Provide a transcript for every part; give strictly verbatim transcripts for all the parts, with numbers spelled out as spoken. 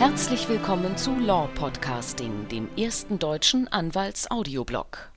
Herzlich willkommen zu Law Podcasting, dem ersten deutschen Anwalts-Audioblog.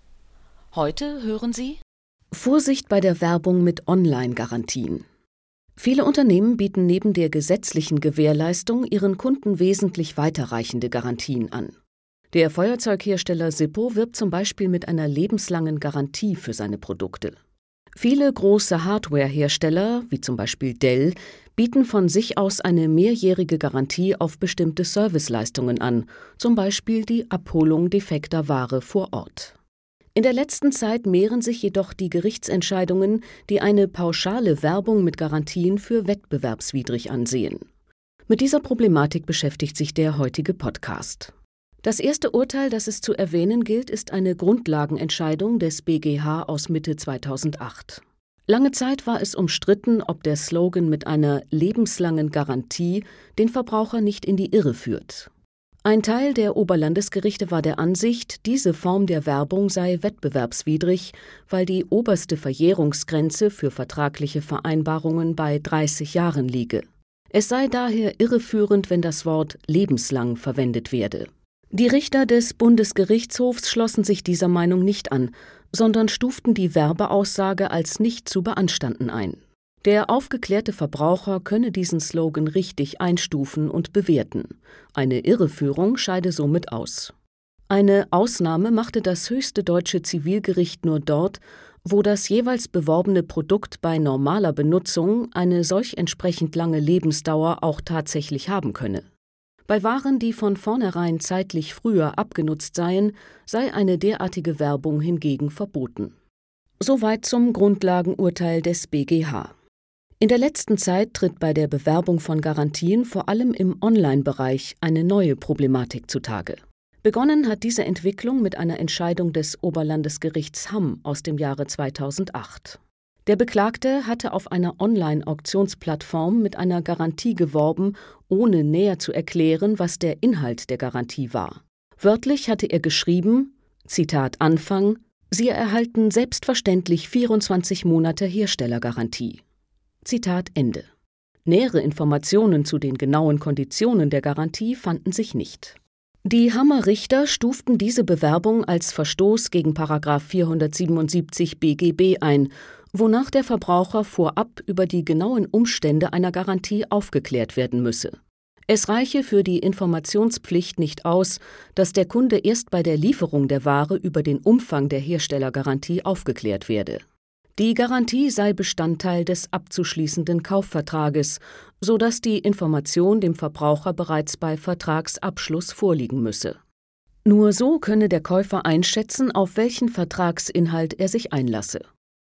Heute hören Sie Vorsicht bei der Werbung mit Online-Garantien. Viele Unternehmen bieten neben der gesetzlichen Gewährleistung ihren Kunden wesentlich weiterreichende Garantien an. Der Feuerzeughersteller Zippo wirbt zum Beispiel mit einer lebenslangen Garantie für seine Produkte. Viele große Hardware-Hersteller, wie zum Beispiel Dell, bieten von sich aus eine mehrjährige Garantie auf bestimmte Serviceleistungen an, zum Beispiel die Abholung defekter Ware vor Ort. In der letzten Zeit mehren sich jedoch die Gerichtsentscheidungen, die eine pauschale Werbung mit Garantien für wettbewerbswidrig ansehen. Mit dieser Problematik beschäftigt sich der heutige Podcast. Das erste Urteil, das es zu erwähnen gilt, ist eine Grundlagenentscheidung des B G H aus Mitte zweitausendacht. Lange Zeit war es umstritten, ob der Slogan mit einer lebenslangen Garantie den Verbraucher nicht in die Irre führt. Ein Teil der Oberlandesgerichte war der Ansicht, diese Form der Werbung sei wettbewerbswidrig, weil die oberste Verjährungsgrenze für vertragliche Vereinbarungen bei dreißig Jahren liege. Es sei daher irreführend, wenn das Wort lebenslang verwendet werde. Die Richter des Bundesgerichtshofs schlossen sich dieser Meinung nicht an, sondern stuften die Werbeaussage als nicht zu beanstanden ein. Der aufgeklärte Verbraucher könne diesen Slogan richtig einstufen und bewerten. Eine Irreführung scheide somit aus. Eine Ausnahme machte das höchste deutsche Zivilgericht nur dort, wo das jeweils beworbene Produkt bei normaler Benutzung eine solch entsprechend lange Lebensdauer auch tatsächlich haben könne. Bei Waren, die von vornherein zeitlich früher abgenutzt seien, sei eine derartige Werbung hingegen verboten. Soweit zum Grundlagenurteil des B G H. In der letzten Zeit tritt bei der Bewerbung von Garantien vor allem im Online-Bereich eine neue Problematik zutage. Begonnen hat diese Entwicklung mit einer Entscheidung des Oberlandesgerichts Hamm aus dem Jahre zweitausendacht. Der Beklagte hatte auf einer Online-Auktionsplattform mit einer Garantie geworben, ohne näher zu erklären, was der Inhalt der Garantie war. Wörtlich hatte er geschrieben, Zitat Anfang, Sie erhalten selbstverständlich vierundzwanzig Monate Herstellergarantie. Zitat Ende. Nähere Informationen zu den genauen Konditionen der Garantie fanden sich nicht. Die Hammer Richter stuften diese Bewerbung als Verstoß gegen Paragraph vierhundertsiebenundsiebzig B G B ein, wonach der Verbraucher vorab über die genauen Umstände einer Garantie aufgeklärt werden müsse. Es reiche für die Informationspflicht nicht aus, dass der Kunde erst bei der Lieferung der Ware über den Umfang der Herstellergarantie aufgeklärt werde. Die Garantie sei Bestandteil des abzuschließenden Kaufvertrages, sodass die Information dem Verbraucher bereits bei Vertragsabschluss vorliegen müsse. Nur so könne der Käufer einschätzen, auf welchen Vertragsinhalt er sich einlasse.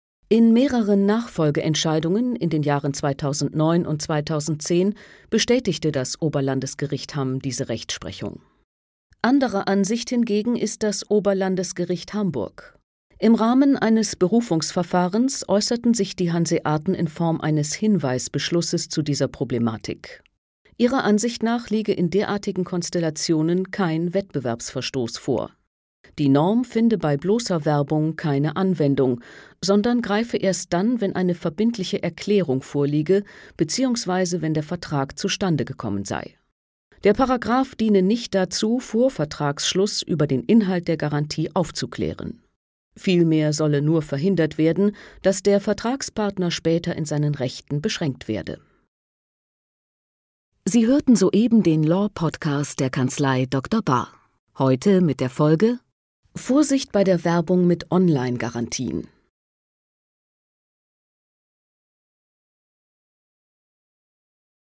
In mehreren Nachfolgeentscheidungen in den Jahren zweitausendneun und zweitausendzehn bestätigte das Oberlandesgericht Hamm diese Rechtsprechung. Anderer Ansicht hingegen ist das Oberlandesgericht Hamburg. Im Rahmen eines Berufungsverfahrens äußerten sich die Hanseaten in Form eines Hinweisbeschlusses zu dieser Problematik. Ihrer Ansicht nach liege in derartigen Konstellationen kein Wettbewerbsverstoß vor. Die Norm finde bei bloßer Werbung keine Anwendung, sondern greife erst dann, wenn eine verbindliche Erklärung vorliege bzw. wenn der Vertrag zustande gekommen sei. Der Paragraph diene nicht dazu, vor Vertragsschluss über den Inhalt der Garantie aufzuklären. Vielmehr solle nur verhindert werden, dass der Vertragspartner später in seinen Rechten beschränkt werde. Sie hörten soeben den Law-Podcast der Kanzlei Doktor Bahr. Heute mit der Folge Vorsicht bei der Werbung mit Online-Garantien.